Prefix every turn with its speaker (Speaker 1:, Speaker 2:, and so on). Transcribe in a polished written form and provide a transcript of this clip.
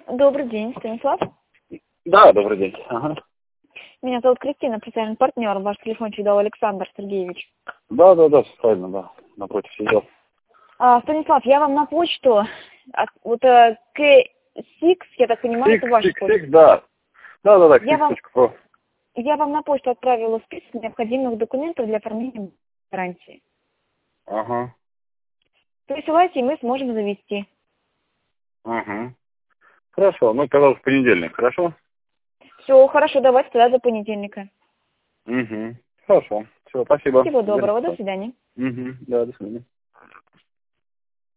Speaker 1: Добрый день, Станислав.
Speaker 2: Да, добрый день. Ага.
Speaker 1: Меня зовут Кристина, профессиональный партнер. Ваш телефон дал Александр Сергеевич.
Speaker 2: Да, правильно, да. Напротив сидел.
Speaker 1: Станислав, я вам на почту, K6, я так понимаю, это ваша почта.
Speaker 2: Сик, да. Да,
Speaker 1: Я вам,
Speaker 2: Six.pro.
Speaker 1: я вам на почту отправила список необходимых документов для оформления гарантии.
Speaker 2: Ага.
Speaker 1: Присылайте, и мы сможем завести.
Speaker 2: Ага. Хорошо, ну, казалось, в понедельник, хорошо?
Speaker 1: Все, хорошо, давайте тогда до понедельника.
Speaker 2: Угу. Хорошо. Все, спасибо.
Speaker 1: Всего доброго, до свидания.
Speaker 2: Угу. Да, до свидания.